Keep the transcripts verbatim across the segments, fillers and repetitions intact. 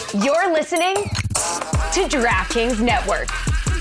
You're listening to DraftKings Network.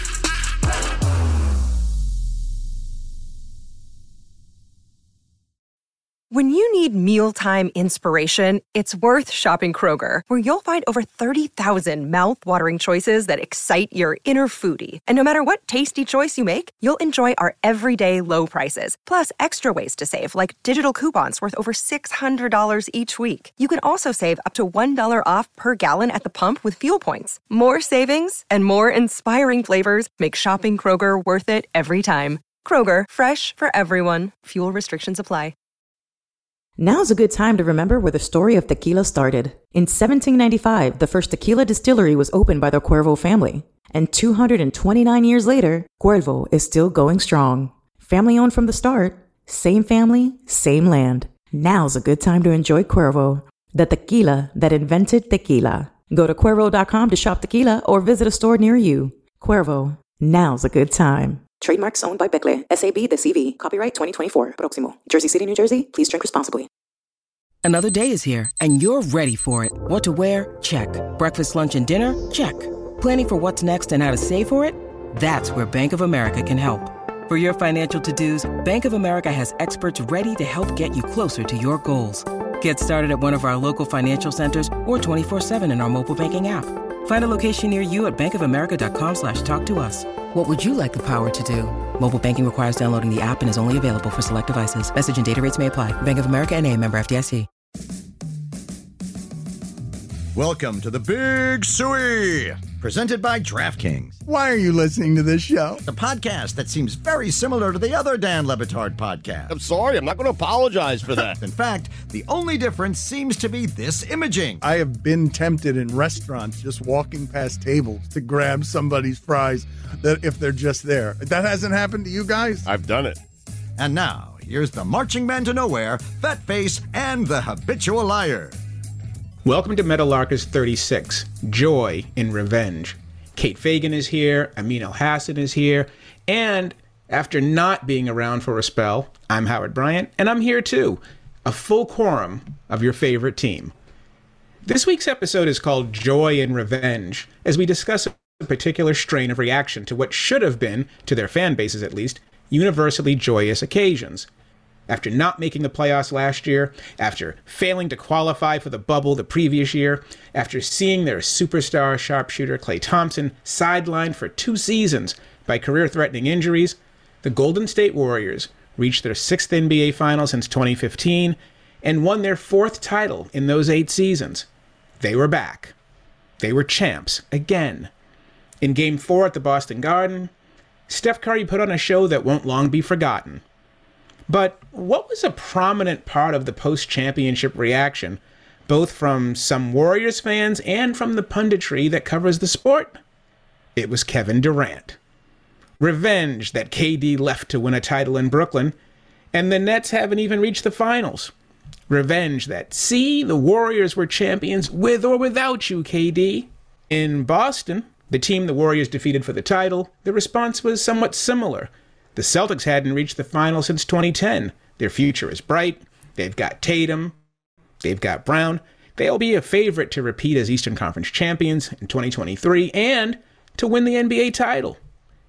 When you need mealtime inspiration, it's worth shopping Kroger, where you'll find over thirty thousand mouth-watering choices that excite your inner foodie. And no matter what tasty choice you make, you'll enjoy our everyday low prices, plus extra ways to save, like digital coupons worth over six hundred dollars each week. You can also save up to one dollar off per gallon at the pump with fuel points. More savings and more inspiring flavors make shopping Kroger worth it every time. Kroger, fresh for everyone. Fuel restrictions apply. Now's a good time to remember where the story of tequila started. In seventeen ninety-five, the first tequila distillery was opened by the Cuervo family. And two hundred twenty-nine years later, Cuervo is still going strong. Family owned from the start, same family, same land. Now's a good time to enjoy Cuervo, the tequila that invented tequila. Go to Cuervo dot com to shop tequila or visit a store near you. Cuervo, now's a good time. Trademarks owned by Becle, S A B, the C V. Copyright twenty twenty-four. Proximo. Jersey City, New Jersey. Please drink responsibly. Another day is here, and you're ready for it. What to wear? Check. Breakfast, lunch, and dinner? Check. Planning for what's next and how to save for it? That's where Bank of America can help. For your financial to-dos, Bank of America has experts ready to help get you closer to your goals. Get started at one of our local financial centers or twenty-four seven in our mobile banking app. Find a location near you at bankofamerica.com slash talk to us. What would you like the power to do? Mobile banking requires downloading the app and is only available for select devices. Message and data rates may apply. Bank of America N A, member F D I C. Welcome to the Big Suey, presented by DraftKings. Why are you listening to this show? The podcast that seems very similar to the other Dan Le Batard podcast. I'm sorry, I'm not going to apologize for that. In fact, the only difference seems to be this imaging. I have been tempted in restaurants just walking past tables to grab somebody's fries that if they're just there. That hasn't happened to you guys? I've done it. And now, here's the marching man to nowhere, Fat Face, and the habitual liar. Welcome to Metalarkers thirty-six, Joy in Revenge. Kate Fagan is here, Amin Elhassan is here, and after not being around for a spell, I'm Howard Bryant, and I'm here too, a full quorum of your favorite team. This week's episode is called Joy in Revenge, as we discuss a particular strain of reaction to what should have been, to their fan bases at least, universally joyous occasions. After not making the playoffs last year, after failing to qualify for the bubble the previous year, after seeing their superstar sharpshooter Klay Thompson sidelined for two seasons by career-threatening injuries, the Golden State Warriors reached their sixth N B A Finals since twenty fifteen and won their fourth title in those eight seasons. They were back. They were champs again. In Game four at the Boston Garden, Steph Curry put on a show that won't long be forgotten. But what was a prominent part of the post-championship reaction, both from some Warriors fans and from the punditry that covers the sport? It was Kevin Durant. Revenge that K D left to win a title in Brooklyn, and the Nets haven't even reached the finals. Revenge that, see, the Warriors were champions with or without you, K D. In Boston, the team the Warriors defeated for the title, the response was somewhat similar. The Celtics hadn't reached the final since twenty ten. Their future is bright. They've got Tatum. They've got Brown. They'll be a favorite to repeat as Eastern Conference champions in twenty twenty-three and to win the N B A title.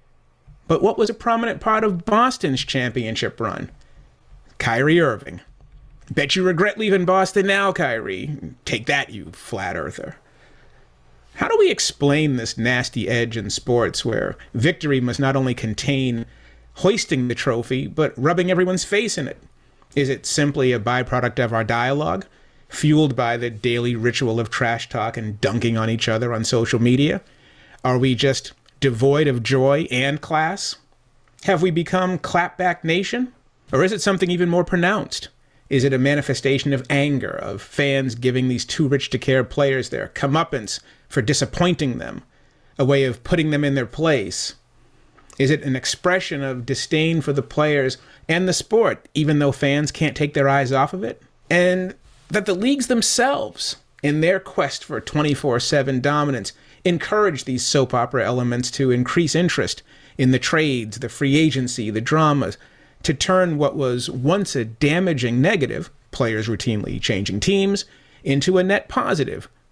But what was a prominent part of Boston's championship run? Kyrie Irving. Bet you regret leaving Boston now, Kyrie. Take that, you flat earther. How do we explain this nasty edge in sports where victory must not only contain hoisting the trophy, but rubbing everyone's face in it? Is it simply a byproduct of our dialogue, fueled by the daily ritual of trash talk and dunking on each other on social media? Are we just devoid of joy and class? Have we become clapback nation? Or is it something even more pronounced? Is it a manifestation of anger, of fans giving these too-rich-to-care players their comeuppance for disappointing them, a way of putting them in their place? Is it an expression of disdain for the players and the sport, even though fans can't take their eyes off of it? And that the leagues themselves, in their quest for twenty-four seven dominance, encourage these soap opera elements to increase interest in the trades, the free agency, the dramas, to turn what was once a damaging negative, players routinely changing teams, into a net positive,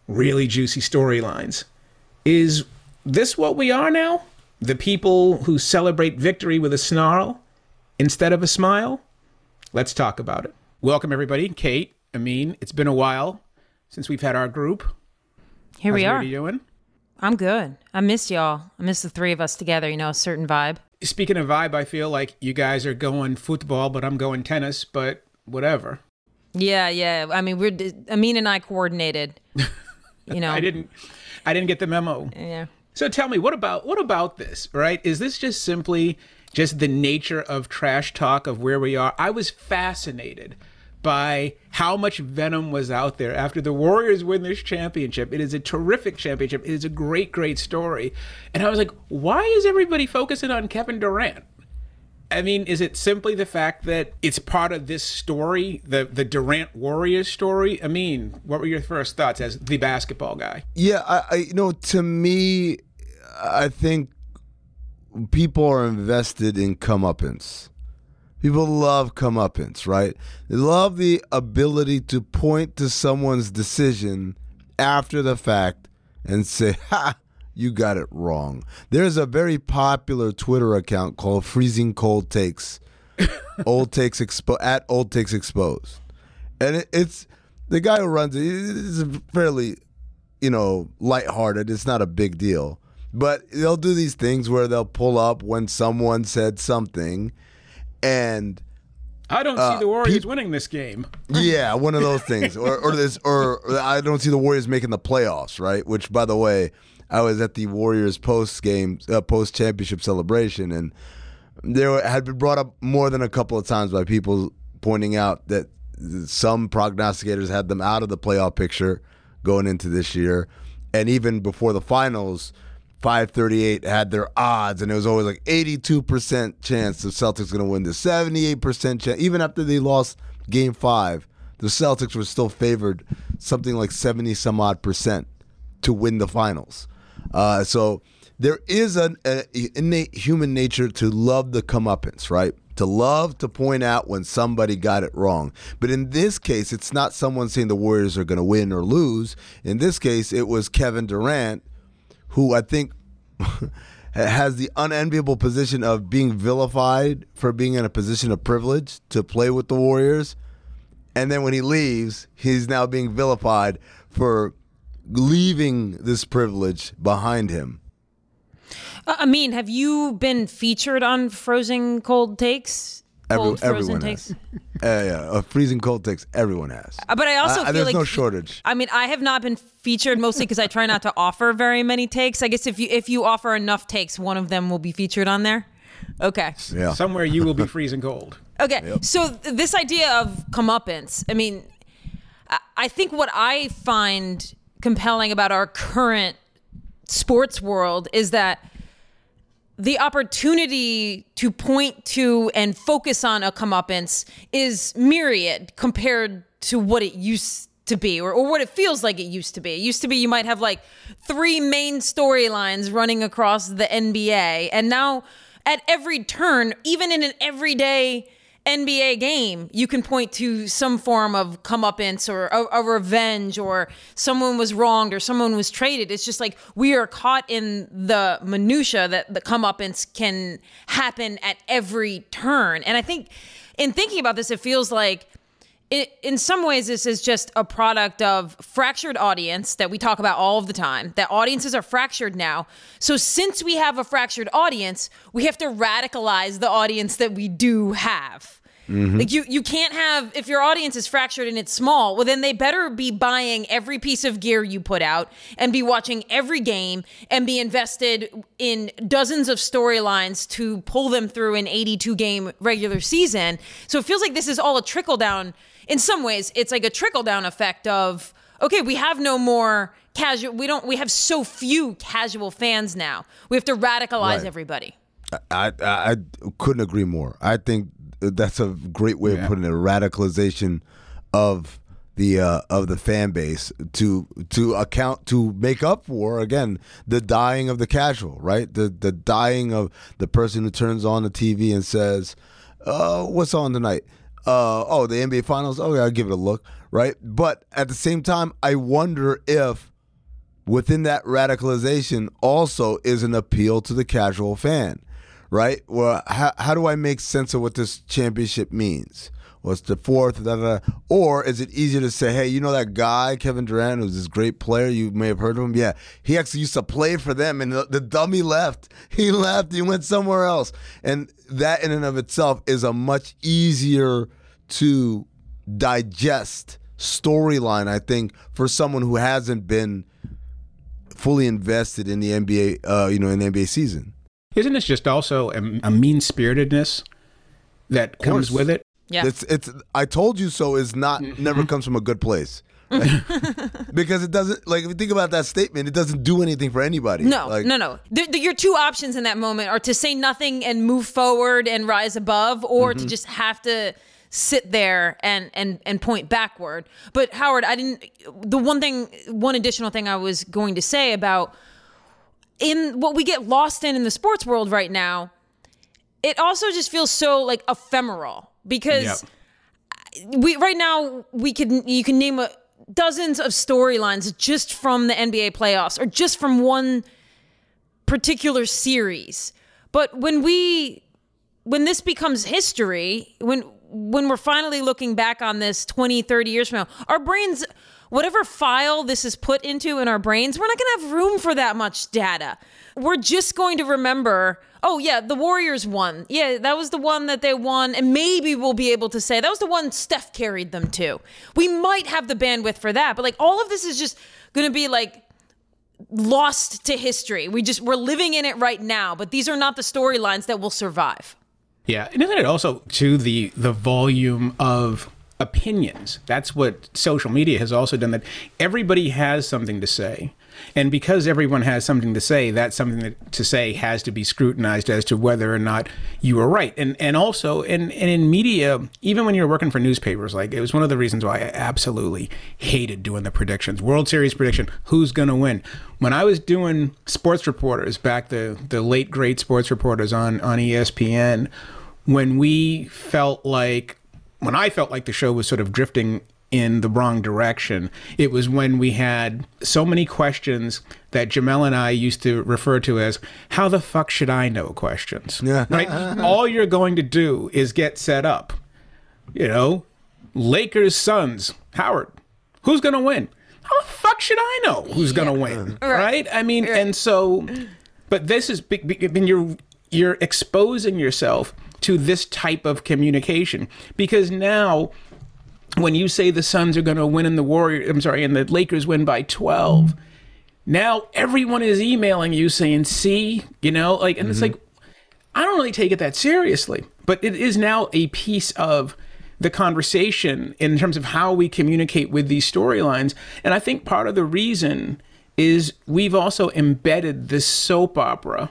really juicy storylines. Is this what we are now? The people who celebrate victory with a snarl instead of a smile? Let's talk about it. Welcome, everybody. Kate, Amin, it's been a while since we've had our group. Here How's we are. What are you doing? I'm good. I missed y'all. I miss the three of us together, you know, a certain vibe. Speaking of vibe, I feel like you guys are going football, but I'm going tennis, but whatever. Yeah, yeah. I mean, we're Amin and I coordinated. You know. I didn't I didn't get the memo. Yeah. So tell me, what about what about this, right? Is this just simply just the nature of trash talk of where we are? I was fascinated by how much venom was out there after the Warriors win this championship. It is a terrific championship. It is a great, great story. And I was like, why is everybody focusing on Kevin Durant? I mean, is it simply the fact that it's part of this story, the the Durant Warriors story? I mean, what were your first thoughts as the basketball guy? Yeah, I, I you know, to me, I think people are invested in comeuppance. People love comeuppance, right? They love the ability to point to someone's decision after the fact and say, ha, you got it wrong. There's a very popular Twitter account called Freezing Cold Takes, Old Takes Expo- at Old Takes Exposed. And it, it's, the guy who runs it is fairly, you know, lighthearted. It's not a big deal. But they'll do these things where they'll pull up when someone said something, and I don't uh, see the Warriors pe- winning this game. Yeah, one of those things, or or this, or, or I don't see the Warriors making the playoffs, right? Which, by the way, I was at the Warriors post game, uh, post championship celebration, and there had been brought up more than a couple of times by people pointing out that some prognosticators had them out of the playoff picture going into this year, and even before the finals, five thirty-eight had their odds, and it was always like eighty-two percent chance the Celtics going to win this, seventy-eight percent chance. Even after they lost game five, the Celtics were still favored something like seventy some odd percent to win the finals. Uh, so there is an a innate human nature to love the comeuppance, right? To love to point out when somebody got it wrong. But in this case, it's not someone saying the Warriors are going to win or lose. In this case, it was Kevin Durant, who I think has the unenviable position of being vilified for being in a position of privilege to play with the Warriors. And then when he leaves, he's now being vilified for leaving this privilege behind him. Uh, I mean, have you been featured on Frozen Cold Takes? Cold Every, Frozen everyone Takes? has. Uh, yeah, a freezing cold takes. Everyone has. Uh, but I also uh, feel there's like no shortage. I mean, I have not been featured mostly because I try not to offer very many takes. I guess if you if you offer enough takes, one of them will be featured on there. Okay. Yeah. Somewhere you will be freezing cold. Okay. Yep. So th- this idea of comeuppance, I mean, I-, I think what I find compelling about our current sports world is that the opportunity to point to and focus on a comeuppance is myriad compared to what it used to be, or, or what it feels like it used to be. It used to be you might have like three main storylines running across the N B A, and now at every turn, even in an everyday N B A game, you can point to some form of comeuppance or a, a revenge, or someone was wronged or someone was traded. It's just like we are caught in the minutia that the comeuppance can happen at every turn. And I think in thinking about this, it feels like it, in some ways this is just a product of fractured audience that we talk about all of the time, that audiences are fractured now. So since we have a fractured audience, we have to radicalize the audience that we do have. Mm-hmm. Like you, you can't have, if your audience is fractured and it's small, well then they better be buying every piece of gear you put out and be watching every game and be invested in dozens of storylines to pull them through an eighty-two game regular season. So it feels like this is all a trickle down. In some ways, it's like a trickle down effect of, okay, we have no more casual, we don't, we have so few casual fans now. We have to radicalize Right. everybody. I, I I couldn't agree more. I think that's a great way Yeah. of putting it. A radicalization of the uh, of the fan base to to account to make up for, again, the dying of the casual, right? The the dying of the person who turns on the T V and says, uh, "What's on tonight? Uh, oh, the N B A Finals. Oh yeah, I'll give it a look." Right? But at the same time, I wonder if within that radicalization also is an appeal to the casual fan, right? Well, how, how do I make sense of what this championship means? What's the fourth? Da, da, da. Or is it easier to say, hey, you know that guy, Kevin Durant, who's this great player, you may have heard of him? Yeah, he actually used to play for them, and the, the dummy left. He left. He went somewhere else. And that in and of itself is a much easier to digest storyline, I think, for someone who hasn't been fully invested in the N B A, uh, you know, in the N B A season. Isn't this just also a, a mean-spiritedness that comes with it? Yeah. It's it's I told you so is not mm-hmm. never comes from a good place. Right? Because it doesn't, like, if you think about that statement, it doesn't do anything for anybody. No, like, no, no. The, the, your two options in that moment are to say nothing and move forward and rise above, or mm-hmm. to just have to sit there and, and, and point backward. But Howard, I didn't, the one thing, one additional thing I was going to say about in what we get lost in in the sports world right now, it also just feels so like ephemeral. Because yep. we right now we can you can name a, dozens of storylines just from the N B A playoffs or just from one particular series. But when we when this becomes history, when when we're finally looking back on this twenty, thirty years from now, our brains, whatever file this is put into in our brains, we're not going to have room for that much data. We're just going to remember, oh, yeah, the Warriors won. Yeah, that was the one that they won. And maybe we'll be able to say that was the one Steph carried them to. We might have the bandwidth for that. But like all of this is just going to be like lost to history. We just we're living in it right now. But these are not the storylines that will survive. Yeah. And isn't it also to the the volume of opinions? That's what social media has also done, that everybody has something to say. And because everyone has something to say, that something that, to say has to be scrutinized as to whether or not you are right. And and also, and, and in media, even when you're working for newspapers, like it was one of the reasons why I absolutely hated doing the predictions. World Series prediction, who's going to win? When I was doing sports reporters, back the, the late great sports reporters on, on E S P N, when we felt like, when I felt like the show was sort of drifting in the wrong direction, it was when we had so many questions that Jamel and I used to refer to as how the fuck should I know questions. Yeah. Right? All you're going to do is get set up. You know, Lakers, Suns, Howard, who's going to win? How the fuck should I know who's going to win? Right. right? I mean, right. and so, but this is, I mean, you're, you're exposing yourself to this type of communication, because now when you say the Suns are going to win and the Warriors, I'm sorry, and the Lakers win by twelve, now everyone is emailing you saying, see, you know, like, and mm-hmm. it's like, I don't really take it that seriously, but it is now a piece of the conversation in terms of how we communicate with these storylines. And I think part of the reason is we've also embedded this soap opera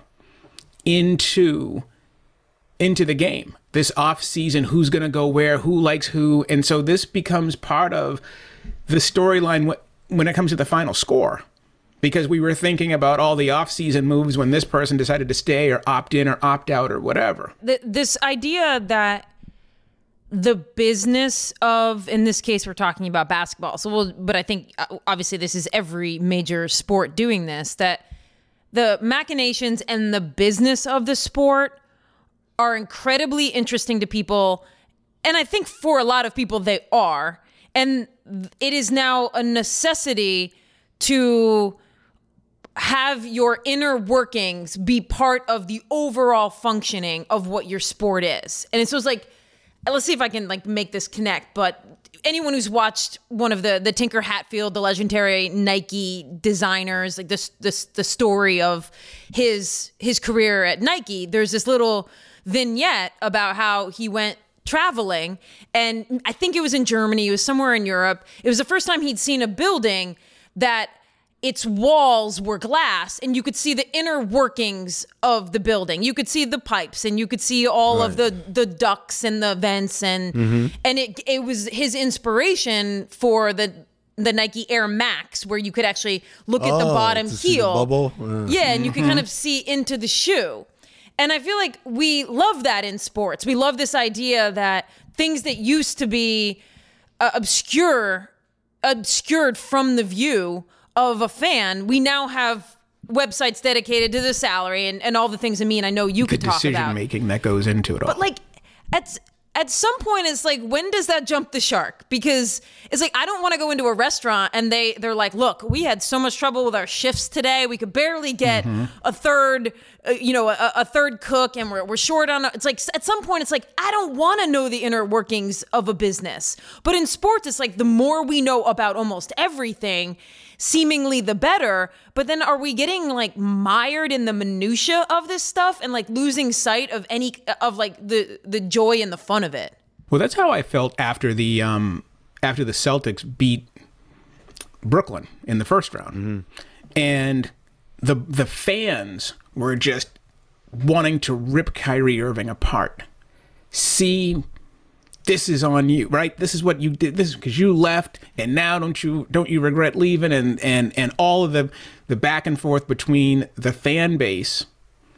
into into the game, this off season, who's going to go where, who likes who. And so this becomes part of the storyline when it comes to the final score, because we were thinking about all the off season moves when this person decided to stay or opt in or opt out or whatever. This idea that the business of, in this case, we're talking about basketball. So, we'll, but I think obviously this is every major sport doing this, that the machinations and the business of the sport are incredibly interesting to people. And I think for a lot of people, they are. And it is now a necessity to have your inner workings be part of the overall functioning of what your sport is. And so it's like, let's see if I can like make this connect. But anyone who's watched one of the, the Tinker Hatfield, the legendary Nike designers, like this, this, the story of his, his career at Nike, there's this little vignette about how he went traveling, and I think it was in Germany, it was somewhere in Europe. It was the first time he'd seen a building that its walls were glass and you could see the inner workings of the building. You could see the pipes and you could see all right. of the the ducts and the vents, and mm-hmm. and it it was his inspiration for the the Nike Air Max, where you could actually look oh, at the bottom heel. The bubble. Uh, yeah, and you could kind of see into the shoe. And I feel like we love that in sports. We love this idea that things that used to be uh, obscure, obscured from the view of a fan, we now have websites dedicated to the salary and, and all the things. I mean, I know you could the talk about. decision making that goes into it all. But like, at at some point, it's like, when does that jump the shark? Because it's like, I don't want to go into a restaurant and they they're like, look, we had so much trouble with our shifts today. We could barely get mm-hmm. a third, uh, you know, a, a third cook, and we're we're short on. It's like, at some point, it's like, I don't want to know the inner workings of a business. But in sports, it's like, the more we know about almost everything, seemingly the better. But then are we getting like mired in the minutia of this stuff and like losing sight of any of like the the joy and the fun of it? Well, that's how I felt after the um after the Celtics beat Brooklyn in the first round. Mm-hmm. And the the fans were just wanting to rip Kyrie Irving apart. See, this is on you, right? This is what you did. This is because you left, and now don't you don't you regret leaving? And and and all of the the back and forth between the fan base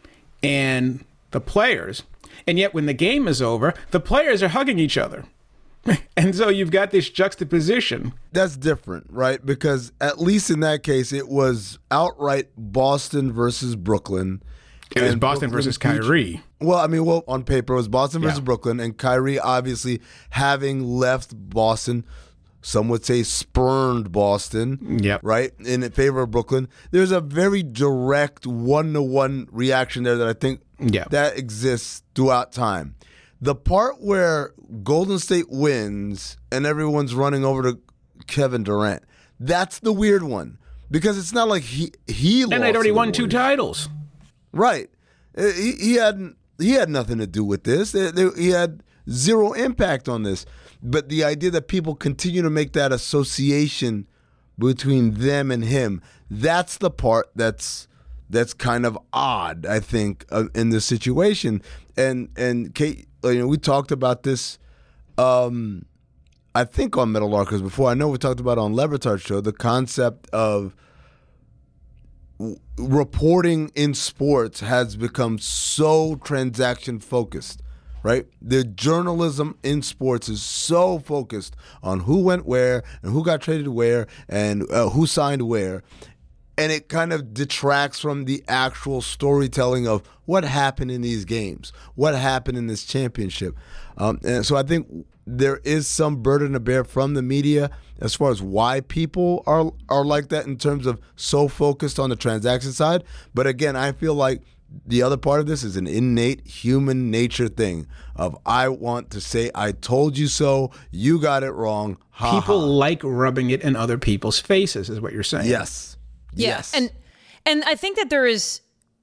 and the players. And yet, when the game is over, the players are hugging each other. And so you've got this juxtaposition. That's different, right? Because at least in that case, it was outright Boston versus Brooklyn. It was Boston Brooklyn versus Kyrie. Well, I mean, well, on paper, it was Boston versus Yeah. Brooklyn, and Kyrie obviously having left Boston, some would say spurned Boston, Yep. right, in favor of Brooklyn. There's a very direct one-to-one reaction there that I think Yep. that exists throughout time. The part where Golden State wins and everyone's running over to Kevin Durant, that's the weird one, because it's not like he he lost. And they'd already to the won two Warriors. titles. Right. Uh, He, he had he had nothing to do with this. They- they- He had zero impact on this. But the idea that people continue to make that association between them and him, that's the part that's that's kind of odd, I think, uh, in this situation. And and Kate, you know, we talked about this, um, I think, on Metal Larkers before. I know we talked about it on Lebertard's show, the concept of reporting in sports has become so transaction focused, right? The journalism in sports is so focused on who went where and who got traded where and uh, who signed where. And it kind of detracts from the actual storytelling of what happened in these games, what happened in this championship. Um, and so I think there is some burden to bear from the media as far as why people are are like that in terms of so focused on the transaction side. But again, I feel like the other part of this is an innate human nature thing of I want to say, I told you so, you got it wrong. Ha, People ha. like rubbing it in other people's faces, is what you're saying. Yes. Yeah. Yes. And and I think that there is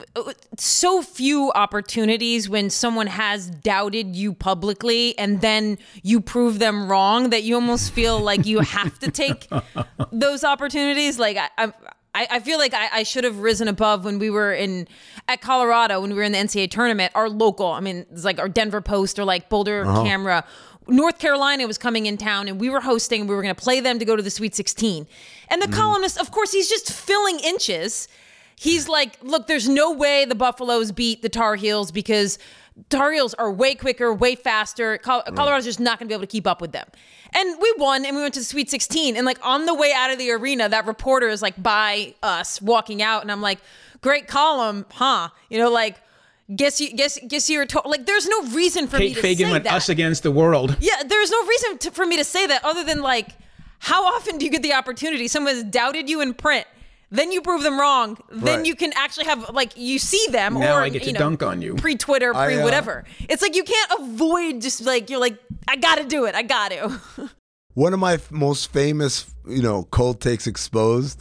so few opportunities when someone has doubted you publicly and then you prove them wrong that you almost feel like you have to take those opportunities. Like I, I I feel like I, I should have risen above when we were in at Colorado, when we were in the N C double A tournament, our local, I mean, it's like our Denver Post or like Boulder Uh-huh. Camera. North Carolina was coming in town and we were hosting and we were going to play them to go to the Sweet sixteen. And the mm. columnist, of course, he's just filling inches. He's like, look, there's no way the Buffaloes beat the Tar Heels because Tar Heels are way quicker, way faster. Col- right. Colorado's just not going to be able to keep up with them. And we won and we went to the Sweet sixteen. And like on the way out of the arena, that reporter is like by us walking out. And I'm like, great column, huh? You know, like, Guess you guess guess you're to- like there's no reason for Kate me to Fagan say went that. us against the world. Yeah, there's no reason to, for me to say that other than like, how often do you get the opportunity? Someone has doubted you in print, then you prove them wrong, then Right. you can actually have like you see them Now or I get to you know, dunk on you. pre-Twitter, I, uh, pre-whatever. It's like you can't avoid just like you're like I got to do it, I got to. One of my f- most famous, you know, cold takes exposed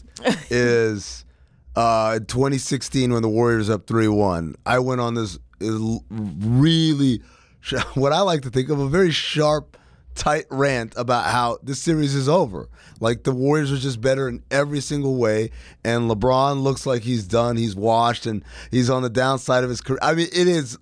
is uh, in twenty sixteen when the Warriors up three one. I went on this uh, really, sh- what I like to think of, a very sharp, tight rant about how this series is over. Like the Warriors are just better in every single way, and LeBron looks like he's done, he's washed, and he's on the downside of his career. I mean, it is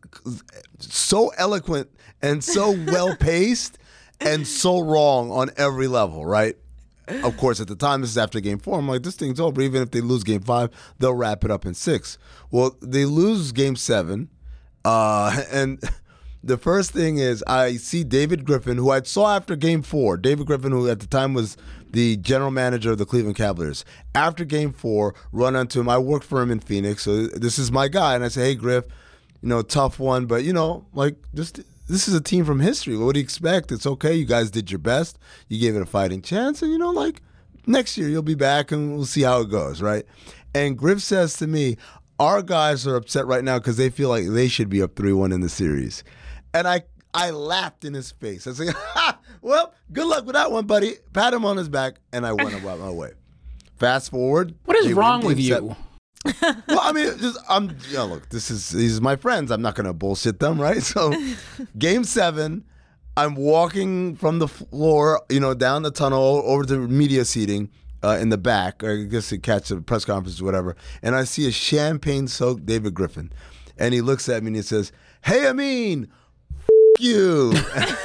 so eloquent and so well-paced and so wrong on every level, right? Of course, at the time, this is after game four. I'm like, this thing's over. Even if they lose game five, they'll wrap it up in six. Well, they lose game seven, uh, and The first thing is I see David Griffin, who I saw after Game Four. David Griffin, who at the time was the general manager of the Cleveland Cavaliers. After Game Four, run onto him. I worked for him in Phoenix, so this is my guy. And I say, hey, Griff, you know, tough one, but, you know, like, just this is a team from history. What do you expect? It's okay. You guys did your best. You gave it a fighting chance. And, you know, like, next year you'll be back and we'll see how it goes, right? And Griff says to me, our guys are upset right now because they feel like they should be up three one in the series. And I I laughed in his face. I said, ha, well, good luck with that one, buddy. Pat him on his back, and I went about my way. Fast forward. What is wrong with you? Well, I mean, just I'm. You know, look, this is these are my friends. I'm not going to bullshit them, right? So, Game Seven, I'm walking from the floor, you know, down the tunnel over to media seating uh, in the back, or I guess to catch a press conference or whatever, and I see a champagne-soaked David Griffin, and he looks at me and he says, "Hey, Amin, f- you."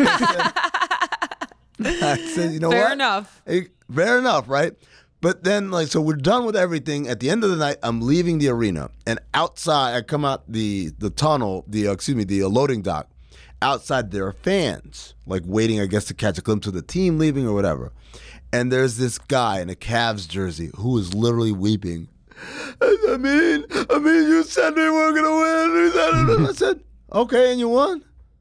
I said, "You know Fair what? enough. Hey, fair enough, right?" But then, like, so we're done with everything. At the end of the night, I'm leaving the arena, and outside, I come out the the tunnel, the uh, excuse me, the uh, loading dock. Outside, there are fans, like waiting, I guess, to catch a glimpse of the team leaving or whatever. And there's this guy in a Cavs jersey who is literally weeping. I mean, I mean, you said we were gonna win. I said, okay, and you won.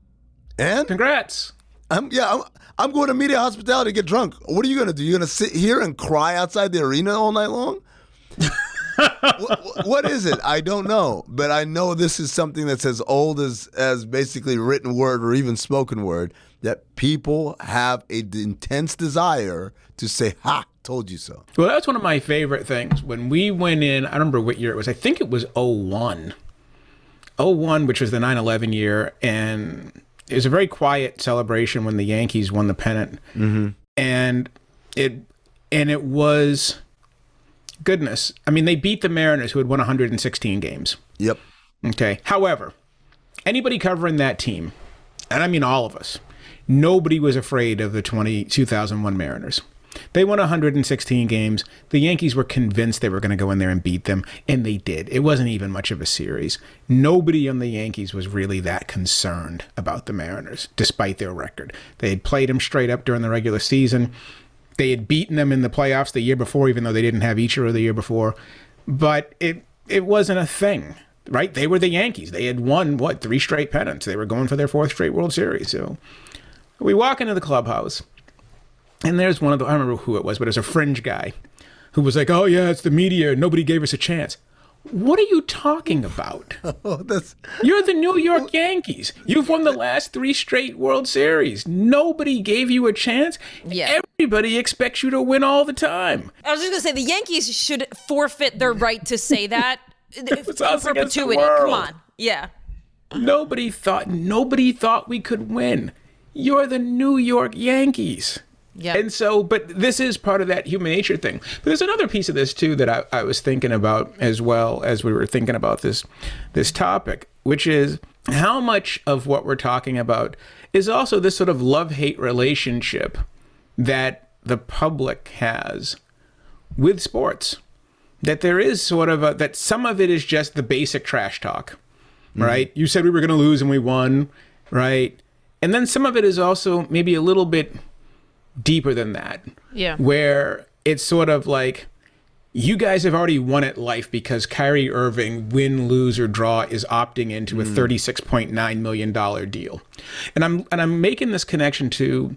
And congrats. I'm yeah. I'm, I'm going to media hospitality to get drunk. What are you going to do? You're going to sit here and cry outside the arena all night long? what, what is it? I don't know. But I know this is something that's as old as, as basically written word or even spoken word, that people have an intense desire to say, ha, told you so. Well, that's one of my favorite things. When we went in, I don't remember what year it was. I think it was oh one. oh one, which was the nine eleven year, and it was a very quiet celebration when the Yankees won the pennant. Mm-hmm. And it and it was goodness. I mean, they beat the Mariners, who had won one hundred sixteen games. Yep. Okay. However, anybody covering that team, and I mean all of us, nobody was afraid of the two thousand one Mariners. They won one hundred sixteen games. The Yankees were convinced they were going to go in there and beat them, and they did. It wasn't even much of a series. Nobody on the Yankees was really that concerned about the Mariners, despite their record. They had played them straight up during the regular season. They had beaten them in the playoffs the year before, even though they didn't have Ichiro the year before. But it it wasn't a thing, right? They were the Yankees. They had won, what, three straight pennants. They were going for their fourth straight World Series. So we walk into the clubhouse, and there's one of the, I don't remember who it was, but it was a fringe guy who was like, oh, yeah, it's the media. Nobody gave us a chance. What are you talking about? Oh, that's... You're the New York Yankees. You've won the last three straight World Series. Nobody gave you a chance. Yeah. Everybody expects you to win all the time. I was just going to say, the Yankees should forfeit their right to say that in It's us against the perpetuity. world. Come on. Yeah. Nobody thought, nobody thought we could win. You're the New York Yankees. Yeah. And so, but this is part of that human nature thing. But there's another piece of this too that I, I was thinking about as well as we were thinking about this this topic, which is how much of what we're talking about is also this sort of love-hate relationship that the public has with sports. That there is sort of a, that some of it is just the basic trash talk, right? Mm-hmm. You said we were going to lose and we won, right? And then some of it is also maybe a little bit deeper than that. Yeah. Where it's sort of like, you guys have already won at life because Kyrie Irving, win, lose, or draw, is opting into a thirty-six point nine million dollars deal. And I'm and I'm making this connection to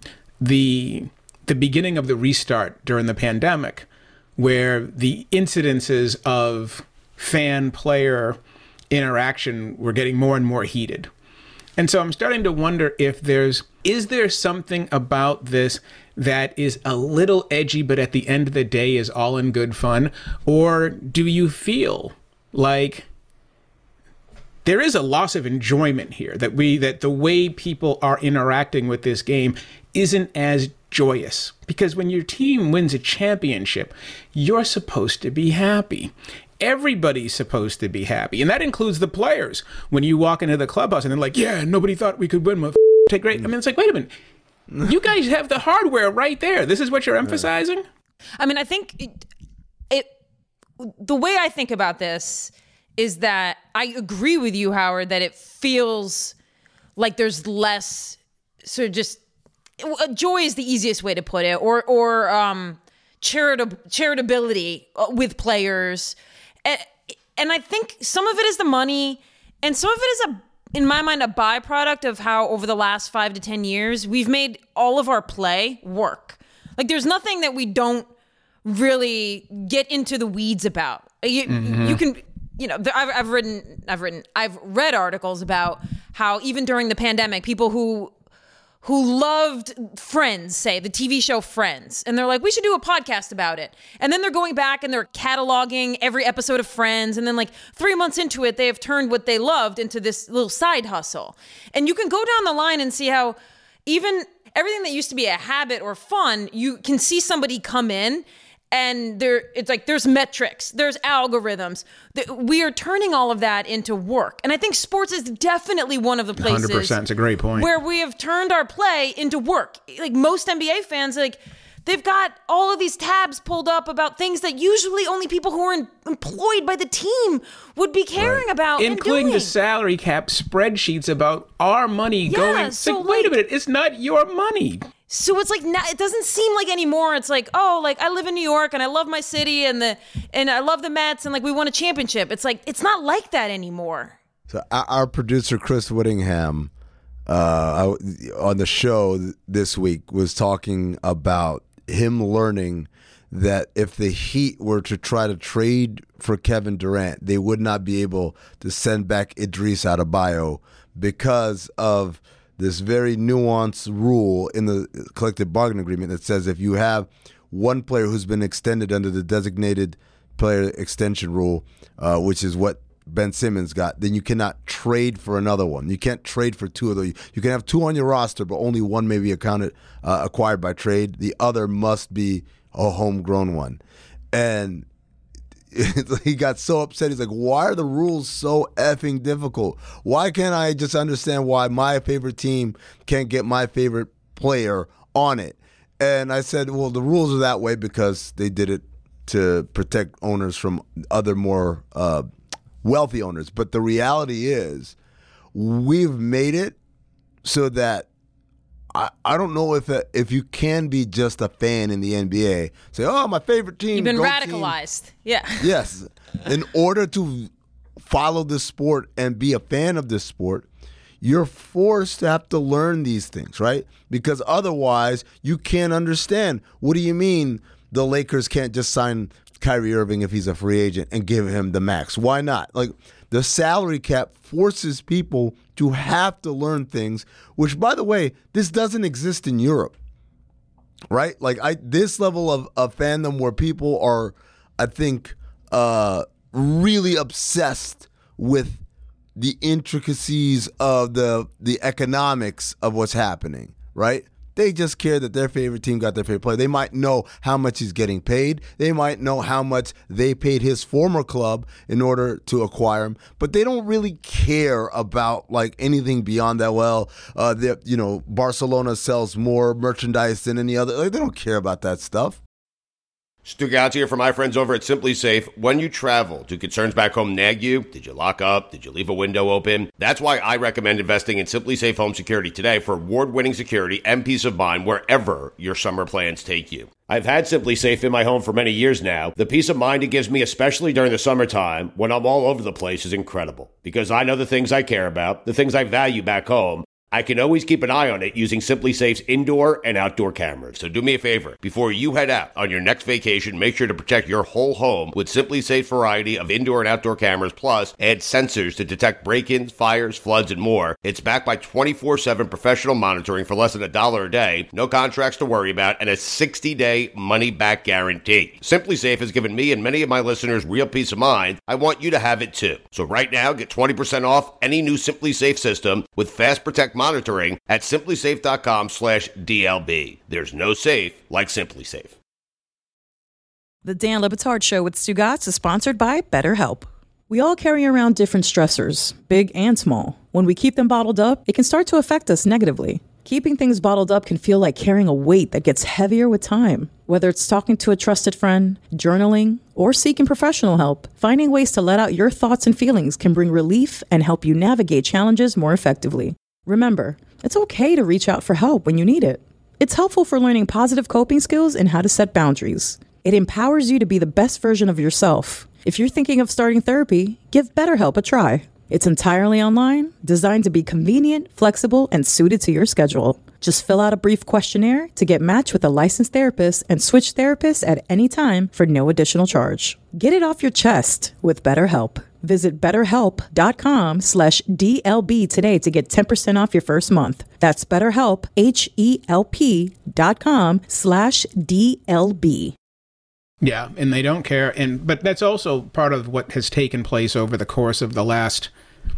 the the beginning of the restart during the pandemic, where the incidences of fan-player interaction were getting more and more heated. And so I'm starting to wonder if there's, is there something about this that is a little edgy, but at the end of the day is all in good fun? Or do you feel like there is a loss of enjoyment here, that we, that the way people are interacting with this game isn't as joyous? Because when your team wins a championship, you're supposed to be happy. Everybody's supposed to be happy. And that includes the players. When you walk into the clubhouse and they're like, yeah, nobody thought we could win. Well, take great. I mean, it's like, wait a minute. You guys have the hardware right there. This is what you're emphasizing? I mean, I think it, it the way I think about this is that I agree with you, Howard, that it feels like there's less sort of just joy is the easiest way to put it, or or um, charitable charitability with players, and, and I think some of it is the money, and some of it is a, in my mind, a byproduct of how over the last five to ten years we've made all of our play work. Like there's nothing that we don't really get into the weeds about. You, mm-hmm. you can. You know, I've, I've written, I've written, I've read articles about how even during the pandemic, people who who loved Friends, say the T V show Friends, and they're like, we should do a podcast about it. And then they're going back and they're cataloging every episode of Friends, and then like three months into it, they have turned what they loved into this little side hustle. And you can go down the line and see how even everything that used to be a habit or fun, you can see somebody come in. And there, it's like there's metrics, there's algorithms. We are turning all of that into work. And I think sports is definitely one of the places one hundred percent, it's a great point, where we have turned our play into work. Like most N B A fans, like they've got all of these tabs pulled up about things that usually only people who are in, employed by the team would be caring right. about. Including and doing. the salary cap spreadsheets about our money yeah, going. It's so like, wait like, a minute, it's not your money. So it's like, it doesn't seem like anymore. It's like, oh, like I live in New York and I love my city and the and I love the Mets and like we won a championship. It's like, it's not like that anymore. So our producer, Chris Whittingham, uh, on the show this week was talking about him learning that if the Heat were to try to trade for Kevin Durant, they would not be able to send back Idris Adebayo because of this very nuanced rule in the collective bargaining agreement that says if you have one player who's been extended under the designated player extension rule, uh, which is what Ben Simmons got, then you cannot trade for another one. You can't trade for two of those. You can have two on your roster, but only one may be accounted, uh, acquired by trade. The other must be a homegrown one. And he got so upset. He's like, why are the rules so effing difficult? Why can't I just understand why my favorite team can't get my favorite player on it? And I said, well, the rules are that way because they did it to protect owners from other more uh, wealthy owners. But the reality is we've made it so that I, I don't know if a, if you can be just a fan in the N B A. Say, oh, my favorite team. You've been radicalized. Team. Yeah. Yes. In order to follow this sport and be a fan of this sport, you're forced to have to learn these things, right? Because otherwise, you can't understand. What do you mean the Lakers can't just sign Kyrie Irving if he's a free agent and give him the max? Why not? Like, the salary cap forces people to have to learn things, which, by the way, this doesn't exist in Europe, right? Like, I this level of, of fandom where people are, I think, uh, really obsessed with the intricacies of the the economics of what's happening, right? They just care that their favorite team got their favorite player. They might know how much he's getting paid. They might know how much they paid his former club in order to acquire him. But they don't really care about like anything beyond that. Well, uh, you know, Barcelona sells more merchandise than any other. Like, they don't care about that stuff. Stu Gouts here from my friends over at Simply Safe. When you travel, do concerns back home nag you? Did you lock up? Did you leave a window open? That's why I recommend investing in Simply Safe Home Security today for award-winning security and peace of mind wherever your summer plans take you. I've had Simply Safe in my home for many years now. The peace of mind it gives me, especially during the summertime when I'm all over the place, is incredible. Because I know the things I care about, the things I value back home. I can always keep an eye on it using Simply Safe's indoor and outdoor cameras. So do me a favor. Before you head out on your next vacation, make sure to protect your whole home with Simply Safe's variety of indoor and outdoor cameras, plus add sensors to detect break-ins, fires, floods, and more. It's backed by twenty-four seven professional monitoring for less than a dollar a day, no contracts to worry about, and a sixty-day money-back guarantee. Simply Safe has given me and many of my listeners real peace of mind. I want you to have it too. So right now, get twenty percent off any new Simply Safe system with Fast Protect monitoring at simplysafe.com slash DLB. There's no safe like Simply Safe. The Dan Le Batard Show with Stu Gotts is sponsored by BetterHelp. We all carry around different stressors, big and small. When we keep them bottled up, it can start to affect us negatively. Keeping things bottled up can feel like carrying a weight that gets heavier with time. Whether it's talking to a trusted friend, journaling, or seeking professional help, finding ways to let out your thoughts and feelings can bring relief and help you navigate challenges more effectively. Remember, it's okay to reach out for help when you need it. It's helpful for learning positive coping skills and how to set boundaries. It empowers you to be the best version of yourself. If you're thinking of starting therapy, give BetterHelp a try. It's entirely online, designed to be convenient, flexible, and suited to your schedule. Just fill out a brief questionnaire to get matched with a licensed therapist and switch therapists at any time for no additional charge. Get it off your chest with BetterHelp. Visit betterhelp.com slash DLB today to get ten percent off your first month. That's BetterHelp, H-E-L-P dot com slash D-L-B. Yeah, and they don't care. And but that's also part of what has taken place over the course of the last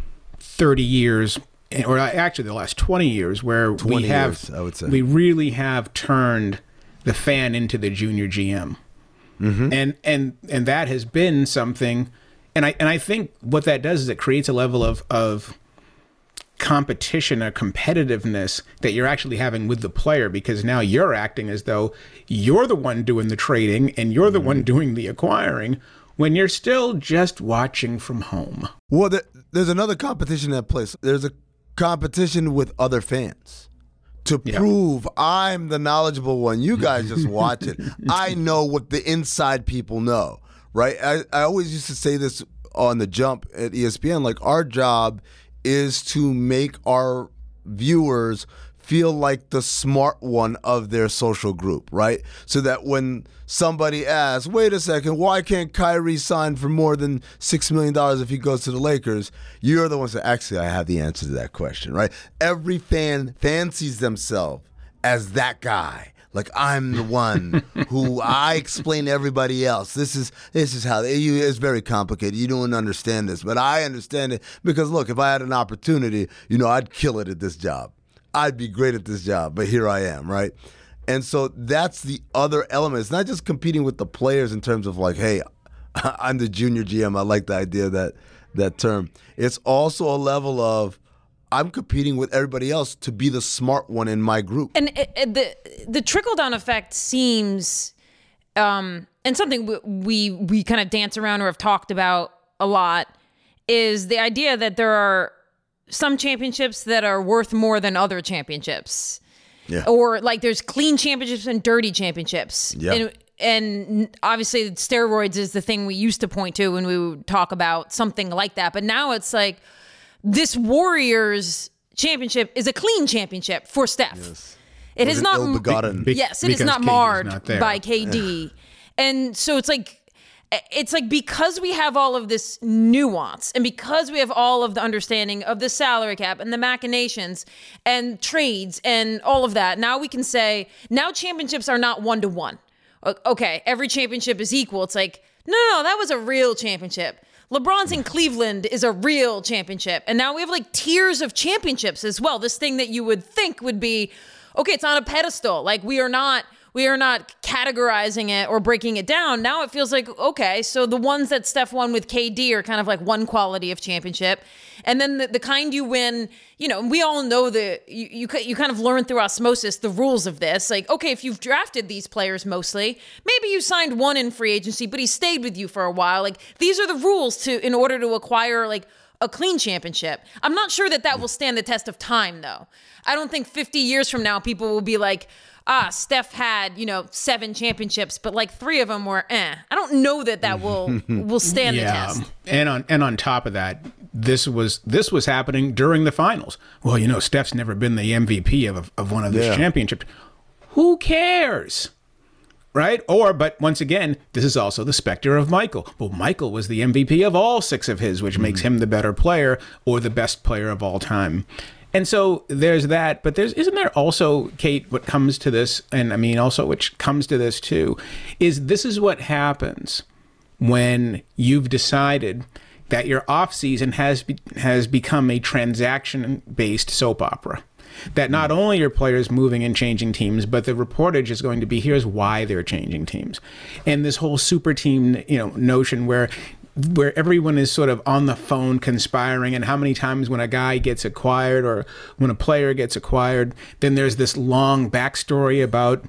thirty years, or actually the last twenty years, where we have, years, I would say. we really have turned the fan into the junior G M. Mm-hmm. And and and that has been something, and I and I think what that does is it creates a level of of competition or competitiveness that you're actually having with the player, because now you're acting as though you're the one doing the trading and you're the mm-hmm. one doing the acquiring when you're still just watching from home. Well, there, there's another competition at place. There's a competition with other fans to yeah. prove I'm the knowledgeable one. You guys just watch it. I know what the inside people know, right? I, I always used to say this on The Jump at E S P N, like our job is to make our viewers feel like the smart one of their social group, right? So that when somebody asks, wait a second, why can't Kyrie sign for more than six million dollars if he goes to the Lakers? You're the ones that actually, I have the answer to that question, right? Every fan fancies themselves as that guy. Like, I'm the one who I explain to everybody else. This is this is how you, it's very complicated. You don't understand this, but I understand it because, look, if I had an opportunity, you know, I'd kill it at this job. I'd be great at this job, but here I am, right? And so that's the other element. It's not just competing with the players in terms of like, hey, I'm the junior G M. I like the idea of that that term. It's also a level of I'm competing with everybody else to be the smart one in my group. And it, it, the the trickle down effect seems, um, and something we we, we kind of dance around or have talked about a lot, is the idea that there are some championships that are worth more than other championships. Yeah. Or like there's clean championships and dirty championships. Yeah. And, and obviously steroids is the thing we used to point to when we would talk about something like that. But now it's like, this Warriors championship is a clean championship for Steph. Yes. It is not ill-begotten. Be, yes, it is not marred not by K D. Yeah. And so it's like it's like because we have all of this nuance and because we have all of the understanding of the salary cap and the machinations and trades and all of that, now we can say now championships are not one to one. Okay, every championship is equal. It's like, no, no, that was a real championship. LeBron's in Cleveland is a real championship. And now we have like tiers of championships as well. This thing that you would think would be, okay, it's on a pedestal. Like we are not, we are not categorizing it or breaking it down. Now it feels like, okay, so the ones that Steph won with K D are kind of like one quality of championship. And then the, the kind you win, you know, we all know the, you, you, you kind of learn through osmosis the rules of this. Like, okay, if you've drafted these players mostly, maybe you signed one in free agency, but he stayed with you for a while. Like these are the rules to, in order to acquire like a clean championship. I'm not sure that that will stand the test of time though. I don't think fifty years from now, people will be like, ah, Steph had, you know, seven championships, but like three of them were eh. I don't know that that will will stand yeah. the test. And on and on top of that, this was this was happening during the finals. Well, you know, Steph's never been the M V P of of one of these yeah. championships. Who cares? Right? Or, but once again, this is also the specter of Michael. Well, Michael was the M V P of all six of his, which mm. makes him the better player or the best player of all time. And so there's that, but there's isn't there also, Kate, what comes to this, and I mean also which comes to this too, is this is what happens when you've decided that your off season has be, has become a transaction-based soap opera. That not only are players moving and changing teams, but the reportage is going to be here's why they're changing teams, and this whole super team, you know, notion where. where everyone is sort of on the phone conspiring, and how many times when a guy gets acquired or when a player gets acquired, then there's this long backstory about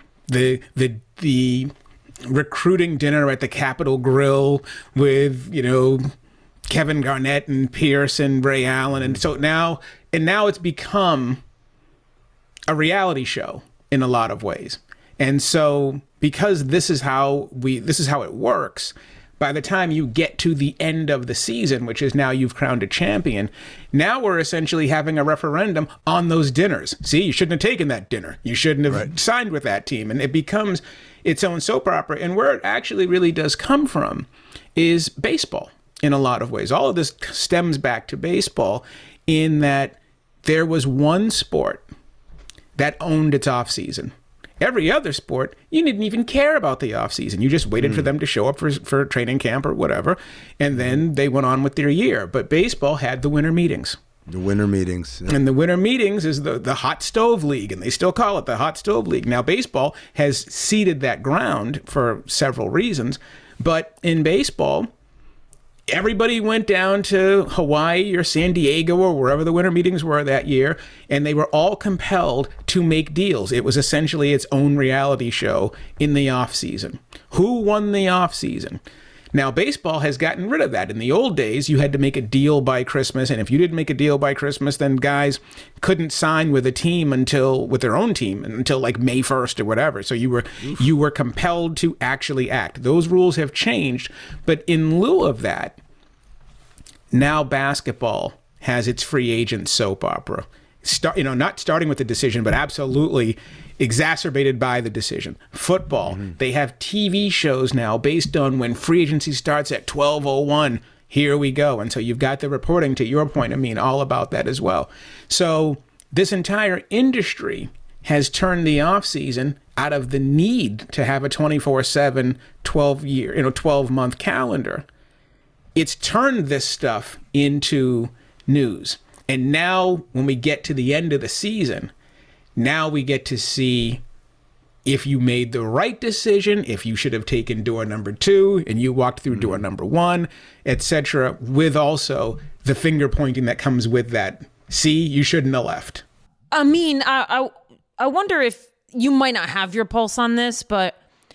the the the recruiting dinner at the Capitol Grill with, you know, Kevin Garnett and Pierce and Ray Allen. And so now And now it's become a reality show in a lot of ways. And so because this is how we this is how it works, by the time you get to the end of the season, which is now you've crowned a champion, now we're essentially having a referendum on those dinners. See, you shouldn't have taken that dinner. You shouldn't have right. signed with that team. And it becomes its own soap opera. And where it actually really does come from is baseball in a lot of ways. All of this stems back to baseball in that there was one sport that owned its offseason. Every other sport, you didn't even care about the offseason. You just waited mm. for them to show up for, for training camp or whatever, and then they went on with their year. But baseball had the winter meetings. The winter meetings. Yeah. And the winter meetings is the, the hot stove league, and they still call it the hot stove league. Now, baseball has ceded that ground for several reasons, but in baseball, everybody went down to Hawaii or San Diego or wherever the winter meetings were that year, and they were all compelled to make deals. It was essentially its own reality show in the off season. Who won the off season? Now, baseball has gotten rid of that. In the old days, you had to make a deal by Christmas, and if you didn't make a deal by Christmas, then guys couldn't sign with a team until with their own team until like May first or whatever. So you were Oof. you were compelled to actually act. Those rules have changed, but in lieu of that, now basketball has its free agent soap opera. Start, you know, not starting with the decision, but absolutely exacerbated by the decision. Football, mm-hmm. they have T V shows now based on when free agency starts at twelve oh one. Here we go. And so you've got the reporting, to your point, I mean, all about that as well. So this entire industry has turned the offseason out of the need to have a twenty-four seven, twelve year, you know, twelve month calendar. It's turned this stuff into news. And now when we get to the end of the season, now we get to see if you made the right decision, if you should have taken door number two and you walked through mm-hmm. door number one, et cetera, with also the finger pointing that comes with that. See, you shouldn't have left. I mean, I, I, I wonder if you might not have your pulse on this, but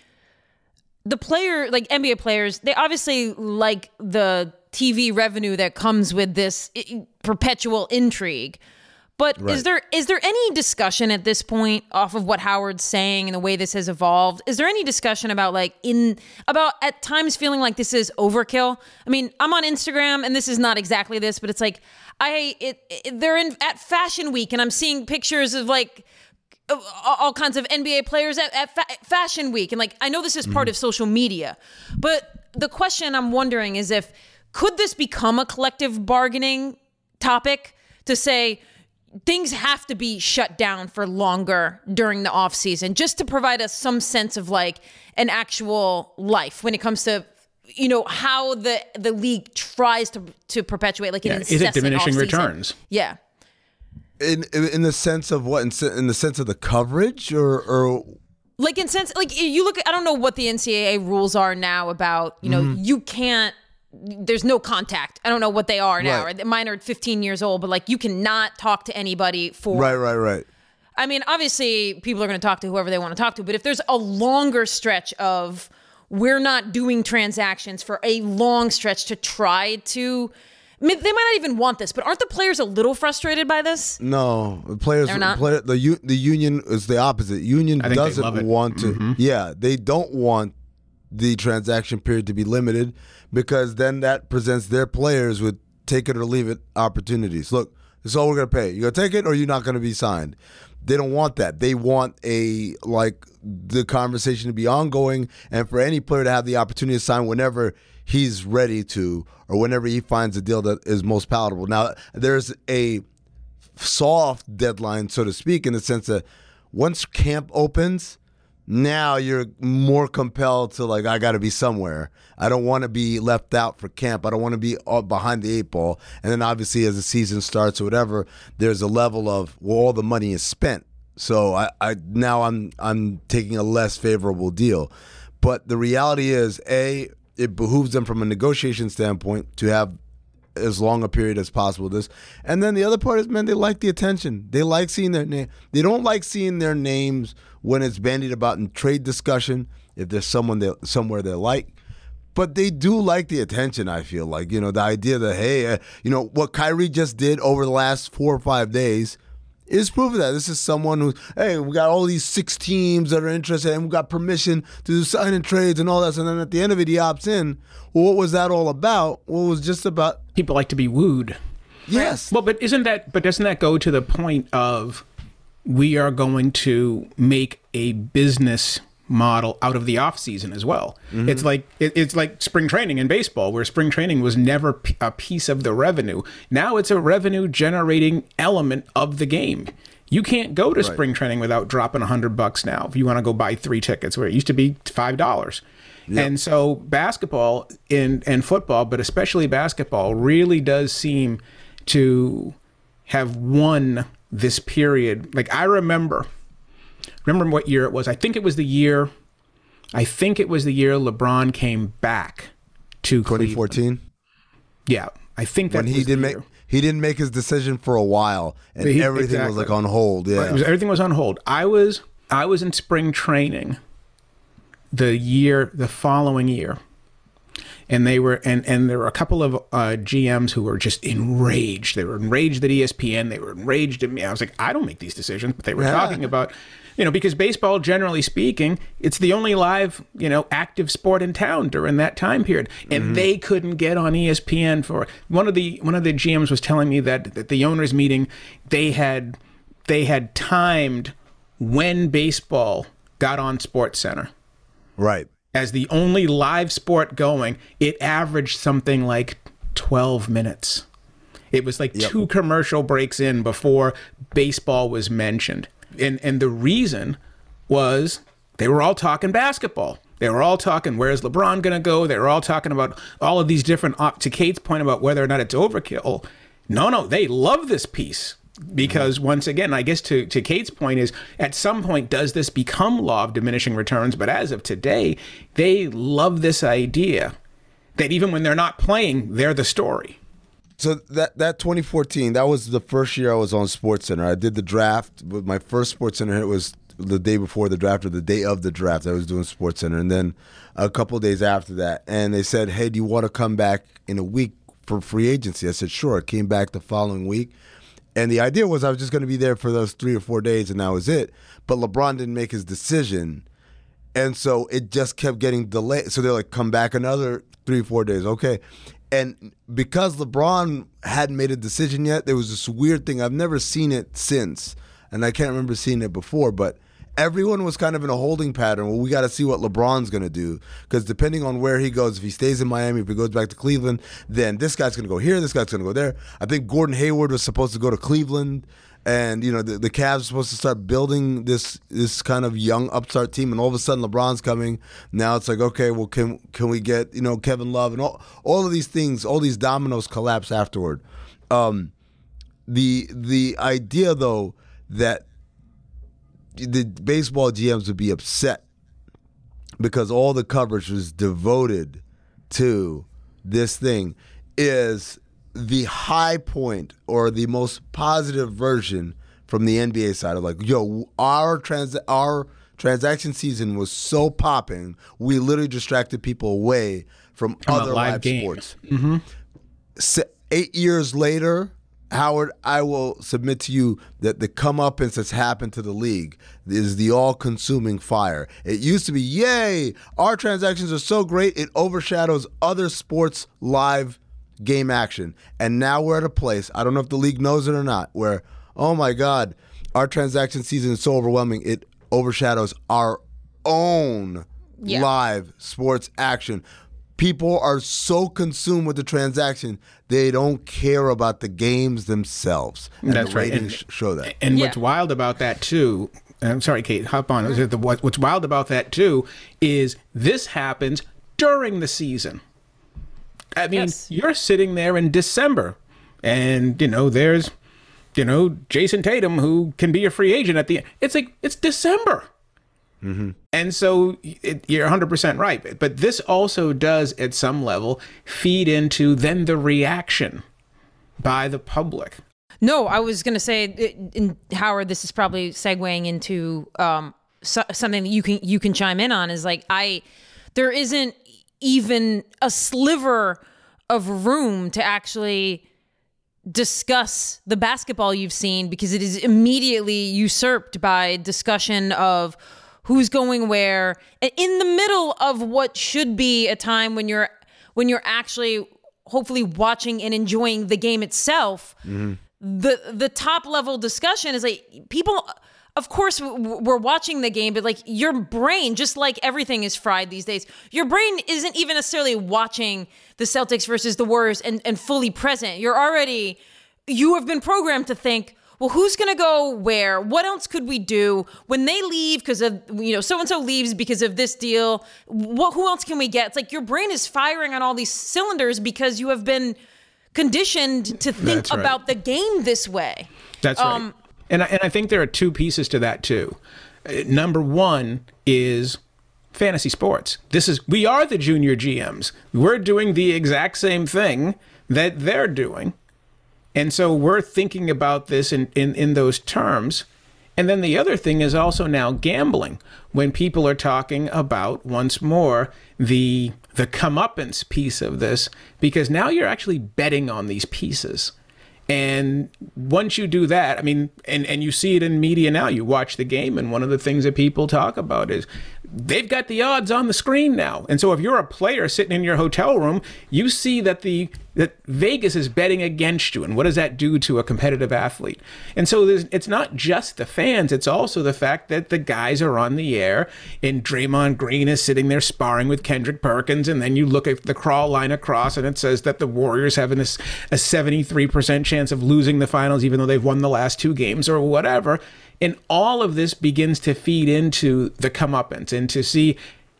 the player, like N B A players, they obviously like the T V revenue that comes with this I- perpetual intrigue. But right. is there is there any discussion at this point off of what Howard's saying and the way this has evolved? Is there any discussion about like in about at times feeling like this is overkill? I mean, I'm on Instagram and this is not exactly this, but it's like I it, it they're in at Fashion Week and I'm seeing pictures of like all kinds of N B A players at, at fa- Fashion Week. And like, I know this is part mm-hmm. of social media, but the question I'm wondering is if, could this become a collective bargaining topic to say things have to be shut down for longer during the off season, just to provide us some sense of like an actual life when it comes to, you know, how the, the league tries to, to perpetuate like an yeah, incessant is it diminishing off-season. returns? Yeah. In in the sense of what? In, in the sense of the coverage, or, or like in sense, like you look. I don't know what the N C double A rules are now about. You know, mm-hmm. you can't. There's no contact. I don't know what they are now. Right. Mine are fifteen years old, but like you cannot talk to anybody for. Right, right, right. I mean, obviously, people are going to talk to whoever they want to talk to, but if there's a longer stretch of we're not doing transactions for a long stretch to try to. I mean, they might not even want this, but aren't the players a little frustrated by this? No, the players. They're not. Play, the u, the union is the opposite. Union doesn't want to. Mm-hmm. Yeah, they don't want the transaction period to be limited because then that presents their players with take it or leave it opportunities. Look, this is all we're gonna pay. You gonna take it or you're not gonna be signed. They don't want that. They want a like the conversation to be ongoing and for any player to have the opportunity to sign whenever he's ready to or whenever he finds a deal that is most palatable. Now, there's a soft deadline, so to speak, in the sense that once camp opens, now you're more compelled to, like, I got to be somewhere. I don't want to be left out for camp. I don't want to be behind the eight ball. And then obviously as the season starts or whatever, there's a level of, well, all the money is spent. So I, I now I'm I'm taking a less favorable deal. But the reality is, A, it behooves them from a negotiation standpoint to have as long a period as possible this. And then the other part is, man, they like the attention. They like seeing their name. They don't like seeing their names when it's bandied about in trade discussion, if there's someone that somewhere they like. but they do like the attention, I feel like. You know, the idea that, hey, uh, you know, what Kyrie just did over the last four or five days is proof of that. This is someone who, hey, we got all these six teams that are interested and we got permission to do signing trades and all that. And then at the end of it, he opts in. Well, what was that all about? Well, it was just about... People like to be wooed. Yes. Well, but isn't that, but doesn't that go to the point of we are going to make a business model out of the off season as well? Mm-hmm. It's like it, it's like spring training in baseball, where spring training was never p- a piece of the revenue. Now it's a revenue generating element of the game. You can't go to right. spring training without dropping a hundred bucks now if you want to go buy three tickets, where it used to be five dollars. Yep. And so basketball and and football, but especially basketball, really does seem to have won this period. Like I remember. Remember what year it was? I think it was the year. I think it was the year LeBron came back to twenty fourteen. Cleveland. Yeah, I think that when he was didn't the make year. he didn't make his decision for a while, and he, everything exactly. was like on hold. Yeah, was, everything was on hold. I was I was in spring training the year the following year, and they were and and there were a couple of uh, G Ms who were just enraged. They were enraged at E S P N. They were enraged at me. I was like, I don't make these decisions, but they were yeah. talking about. You know, because baseball, generally speaking, it's the only live, you know, active sport in town during that time period, and mm-hmm. they couldn't get on E S P N for one of the one of the G Ms was telling me that at the owners' meeting they had they had timed when baseball got on SportsCenter, right, as the only live sport going. It averaged something like twelve minutes. It was like yep. two commercial breaks in before baseball was mentioned. And and the reason was they were all talking basketball. They were all talking, where's LeBron going to go? They were all talking about all of these different, to Kate's point about whether or not it's overkill. No, no, they love this piece because mm-hmm. once again, I guess to, to Kate's point is at some point, does this become law of diminishing returns? But as of today, they love this idea that even when they're not playing, they're the story. So that that twenty fourteen, that was the first year I was on SportsCenter. I did the draft. With my first SportsCenter hit was the day before the draft or the day of the draft. I was doing SportsCenter. And then a couple of days after that, and they said, hey, do you want to come back in a week for free agency? I said, sure. I came back the following week. And the idea was I was just going to be there for those three or four days, and that was it. But LeBron didn't make his decision. And so it just kept getting delayed. So they're like, come back another three or four days. Okay. And because LeBron hadn't made a decision yet, there was this weird thing. I've never seen it since, and I can't remember seeing it before, but everyone was kind of in a holding pattern. Well, we got to see what LeBron's going to do, because depending on where he goes, if he stays in Miami, if he goes back to Cleveland, then this guy's going to go here, this guy's going to go there. I think Gordon Hayward was supposed to go to Cleveland, and you know the, the Cavs were supposed to start building this this kind of young upstart team, and all of a sudden LeBron's coming. Now it's like, okay, well, can can we get you know Kevin Love, and all all of these things, all these dominoes collapse afterward. Um, the the idea though that the baseball G Ms would be upset because all the coverage was devoted to this thing is the high point or the most positive version from the N B A side of like, yo, our trans our transaction season was so popping, we literally distracted people away from, from other live, live sports. Mm-hmm. So, eight years later, Howard, I will submit to you that the comeuppance that's happened to the league is the all-consuming fire. It used to be, yay, our transactions are so great, it overshadows other sports live game action. And now we're at a place, I don't know if the league knows it or not, where, oh my God, our transaction season is so overwhelming, it overshadows our own yeah. live sports action. People are so consumed with the transaction, they don't care about the games themselves. And That's the right. ratings And, show that. And yeah. what's wild about that, too, I'm sorry, Kate, hop on. What's wild about that, too, is this happens during the season. I mean, yes. You're sitting there in December, and, you know, there's, you know, Jason Tatum, who can be a free agent at the end. It's like, it's December. Mm-hmm. And so it, you're one hundred percent right. But this also does, at some level, feed into then the reaction by the public. No, I was going to say, in, Howard, this is probably segueing into um, so, something that you can you can chime in on. Is like I, there isn't even a sliver of room to actually discuss the basketball you've seen, because it is immediately usurped by discussion of who's going where, in the middle of what should be a time when you're when you're actually hopefully watching and enjoying the game itself. Mm-hmm. The the top level discussion is like, people, of course, we're watching the game, but like your brain, just like everything is fried these days, your brain isn't even necessarily watching the Celtics versus the Warriors and, and fully present. You're already, you have been programmed to think, well, who's going to go where? What else could we do when they leave because of, you know, so-and-so leaves because of this deal? What, who else can we get? It's like your brain is firing on all these cylinders because you have been conditioned to think right. about the game this way. That's um, right. And I, and I think there are two pieces to that too. Uh, number one is fantasy sports. This is, we are the junior G Ms. We're doing the exact same thing that they're doing. And so we're thinking about this in, in, in those terms. And then the other thing is also now gambling. When people are talking about, once more, the the comeuppance piece of this, because now you're actually betting on these pieces. And once you do that, I mean, and, and you see it in media now, you watch the game, and one of the things that people talk about is they've got the odds on the screen now. And so if you're a player sitting in your hotel room, you see that the that Vegas is betting against you. And what does that do to a competitive athlete? And so there's, it's not just the fans, it's also the fact that the guys are on the air, and Draymond Green is sitting there sparring with Kendrick Perkins, and then you look at the crawl line across and it says that the Warriors have a, a seventy-three percent chance of losing the finals even though they've won the last two games or whatever. And all of this begins to feed into the comeuppance, and to see,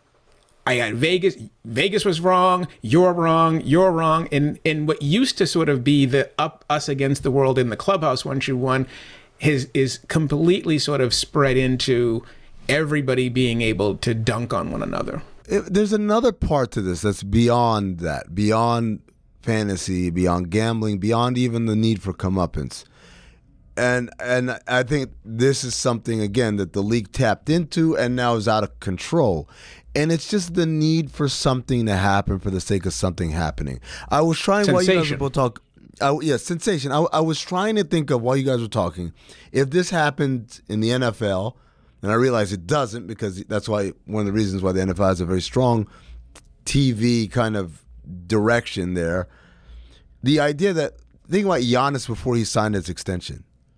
I got Vegas, Vegas was wrong, you're wrong, you're wrong. And, and what used to sort of be the up us against the world in the clubhouse once you won is, is completely sort of spread into everybody being able to dunk on one another. It, there's another part to this that's beyond that, beyond fantasy, beyond gambling, beyond even the need for comeuppance. And and I think this is something, again, that the league tapped into and now is out of control. And it's just the need for something to happen for the sake of something happening. I was trying, while you guys were both talking, I, yeah, sensation. I, I was trying to think of, while you guys were talking, if this happened in the N F L, and I realize it doesn't, because that's why one of the reasons why the N F L has a very strong T V kind of direction there. The idea that, think about Giannis before he signed his extension.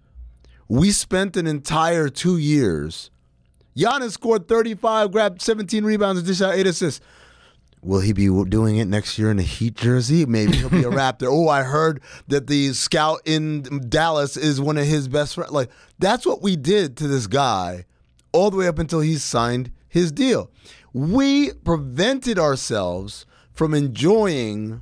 We spent an entire two years. Giannis scored thirty-five, grabbed seventeen rebounds, and dished out eight assists. Will he be doing it next year in a Heat jersey? Maybe he'll be a Raptor. Oh, I heard that the scout in Dallas is one of his best friends. Like, that's what we did to this guy all the way up until he signed his deal. We prevented ourselves from enjoying,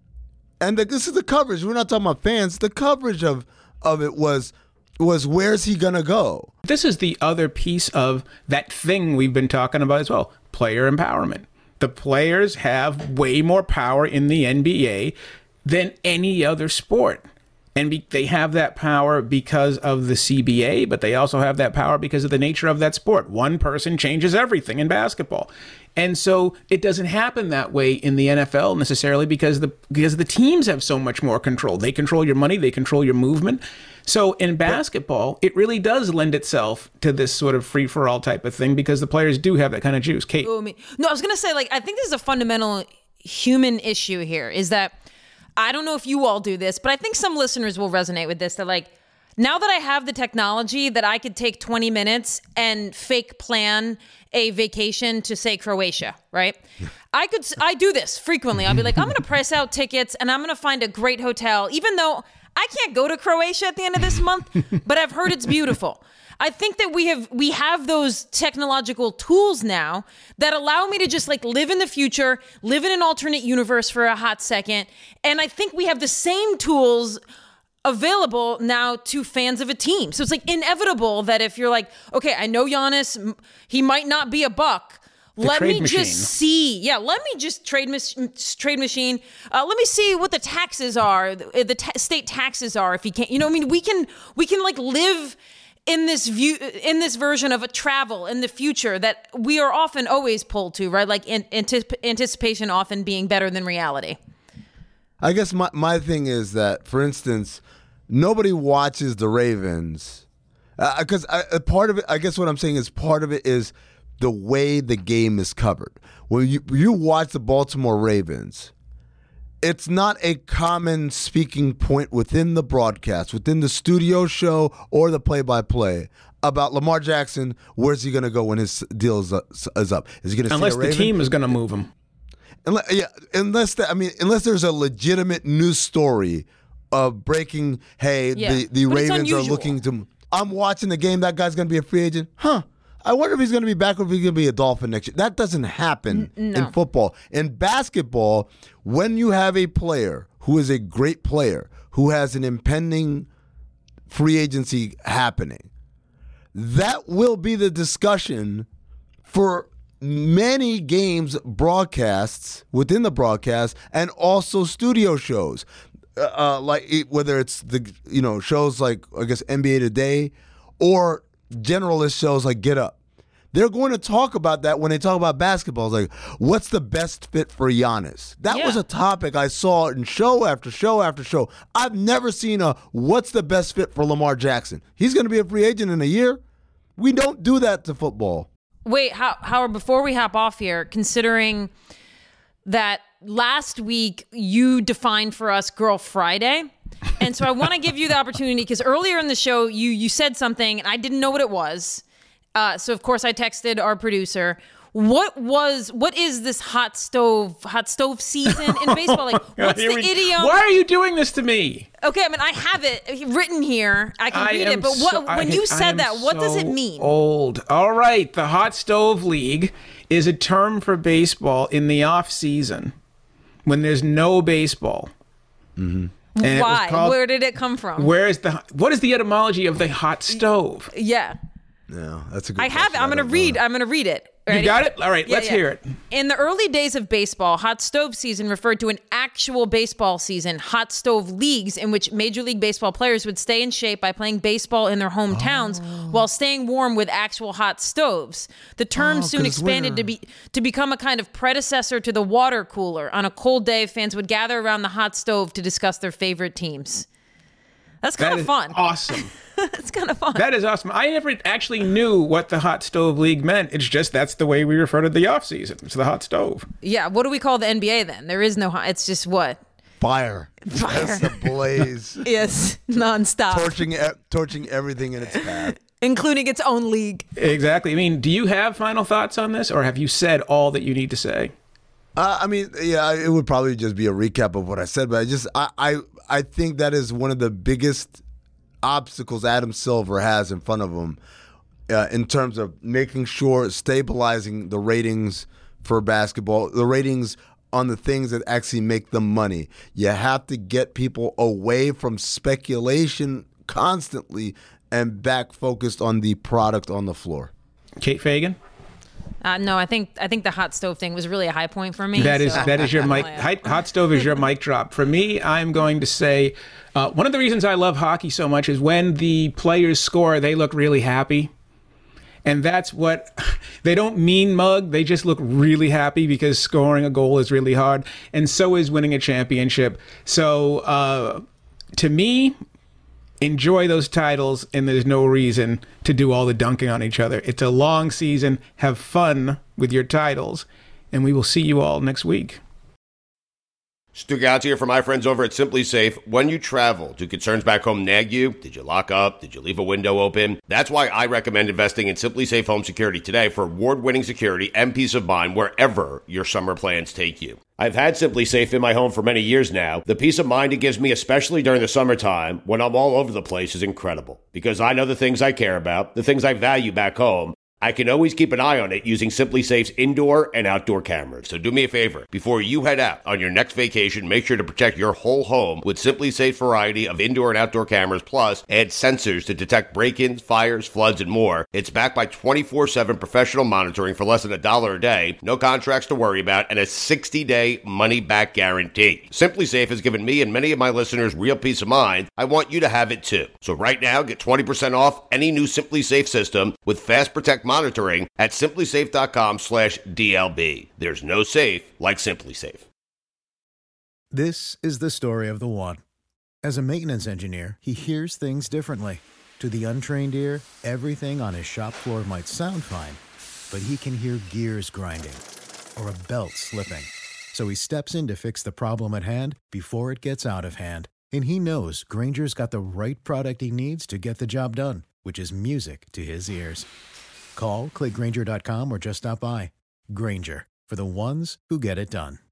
and the, this is the coverage. We're not talking about fans. The coverage of, of it was... was where's he gonna go? This is the other piece of that thing we've been talking about as well, player empowerment. The players have way more power in the N B A than any other sport. And be, they have that power because of the C B A, but they also have that power because of the nature of that sport. One person changes everything in basketball. And so it doesn't happen that way in the N F L necessarily, because the because the teams have so much more control. They control your money, they control your movement. So in basketball, it really does lend itself to this sort of free-for-all type of thing, because the players do have that kind of juice. Kate? No, I was going to say, like, I think this is a fundamental human issue here, is that, I don't know if you all do this, but I think some listeners will resonate with this, that like, now that I have the technology that I could take twenty minutes and fake plan a vacation to, say, Croatia, right? I could, I do this frequently. I'll be like, I'm going to price out tickets and I'm going to find a great hotel, even though I can't go to Croatia at the end of this month, but I've heard it's beautiful. I think that we have we have those technological tools now that allow me to just like live in the future, live in an alternate universe for a hot second. And I think we have the same tools available now to fans of a team. So it's like inevitable that if you're like, okay, I know Giannis, he might not be a buck. The let me machine. just see. Yeah, let me just trade mis- trade machine. Uh, let me see what the taxes are, the, the ta- state taxes are. If you can't, you know, I mean, we can we can like live in this view, in this version of a travel in the future that we are often always pulled to, right? Like in, anticip- anticipation often being better than reality. I guess my, my thing is that, for instance, nobody watches the Ravens because uh, part of it, I guess what I'm saying is part of it is the way the game is covered. When you, you watch the Baltimore Ravens, it's not a common speaking point within the broadcast, within the studio show or the play-by-play about Lamar Jackson. Where's he going to go when his deal is up? Is, up? is he going to unless the team is going to move him? Unless, yeah, unless the, I mean, unless there's a legitimate news story of breaking. Hey, yeah. the the but Ravens are looking to. I'm watching the game. That guy's going to be a free agent, huh? I wonder if he's going to be back or if he's going to be a Dolphin next year. That doesn't happen N- no. in football. In basketball, when you have a player who is a great player, who has an impending free agency happening, that will be the discussion for many games broadcasts within the broadcast and also studio shows. Uh, like whether it's the you know shows like I guess N B A Today or generalist shows like Get Up. They're going to talk about that when they talk about basketball. It's like, what's the best fit for Giannis? That yeah. was a topic I saw in show after show after show. I've never seen a what's the best fit for Lamar Jackson. He's going to be a free agent in a year. We don't do that to football. Wait, how, Howard, before we hop off here, considering that last week you defined for us Girl Friday, and so I want to give you the opportunity because earlier in the show you you said something and I didn't know what it was. Uh, so of course I texted our producer. What was what is this hot stove hot stove season in baseball? Like, what's the we, idiom? Why are you doing this to me? Okay, I mean I have it written here. I can I read it. But what so, when I, you I said that, what so does it mean? Old. All right, the hot stove league is a term for baseball in the off season when there's no baseball. Mm-hmm. And why? Called, Where did it come from? Where is the what is the etymology of the hot stove? Yeah. Yeah, that's a good I have it. I'm going to read. I'm going to read it. Ready? You got it? All right, yeah, let's yeah. hear it. In the early days of baseball, hot stove season referred to an actual baseball season, hot stove leagues, in which Major League Baseball players would stay in shape by playing baseball in their hometowns oh. while staying warm with actual hot stoves. The term oh, soon expanded to be to become a kind of predecessor to the water cooler. On a cold day, fans would gather around the hot stove to discuss their favorite teams. That's kind that of fun. Awesome. It's kind of fun. That is awesome. I never actually knew what the hot stove league meant. It's just that's the way we refer to the off season. It's the hot stove. Yeah. What do we call the N B A then? There is no hot. It's just what? Fire. Fire. That's a blaze. Yes. Nonstop. Torching, torching everything in its path. Including its own league. Exactly. I mean, do you have final thoughts on this, or have you said all that you need to say? Uh, I mean, yeah, it would probably just be a recap of what I said, but I just, I, I, I think that is one of the biggest obstacles Adam Silver has in front of him uh, in terms of making sure stabilizing the ratings for basketball, the ratings on the things that actually make them money. You have to get people away from speculation constantly and back focused on the product on the floor. Kate Fagan? Uh, no, I think I think the hot stove thing was really a high point for me. That is so. that is your mic. Hot stove is your mic drop. For me, I'm going to say uh, one of the reasons I love hockey so much is when the players score, they look really happy, and that's what they don't mean mug. They just look really happy because scoring a goal is really hard, and so is winning a championship. So uh, to me, enjoy those titles, and there's no reason to do all the dunking on each other. It's a long season. Have fun with your titles, and we will see you all next week. Stu Gouts here for my friends over at Simply Safe. When you travel, do concerns back home nag you? Did you lock up? Did you leave a window open? That's why I recommend investing in Simply Safe Home Security today for award-winning security and peace of mind wherever your summer plans take you. I've had Simply Safe in my home for many years now. The peace of mind it gives me, especially during the summertime when I'm all over the place, is incredible because I know the things I care about, the things I value back home. I can always keep an eye on it using Simply Safe's indoor and outdoor cameras. So do me a favor. Before you head out on your next vacation, make sure to protect your whole home with Simply Safe's variety of indoor and outdoor cameras, plus add sensors to detect break-ins, fires, floods, and more. It's backed by twenty-four seven professional monitoring for less than a dollar a day, no contracts to worry about, and a sixty-day money-back guarantee. Simply Safe has given me and many of my listeners real peace of mind. I want you to have it too. So right now, get twenty percent off any new Simply Safe system with Fast Protect monitoring at simplysafe.com slash DLB. There's no safe like Simply Safe. This is the story of the one. As a maintenance engineer, he hears things differently. To the untrained ear, everything on his shop floor might sound fine, but he can hear gears grinding or a belt slipping. So he steps in to fix the problem at hand before it gets out of hand. And he knows Grainger's got the right product he needs to get the job done, which is music to his ears. Call, click Grainger dot com, or just stop by. Grainger, for the ones who get it done.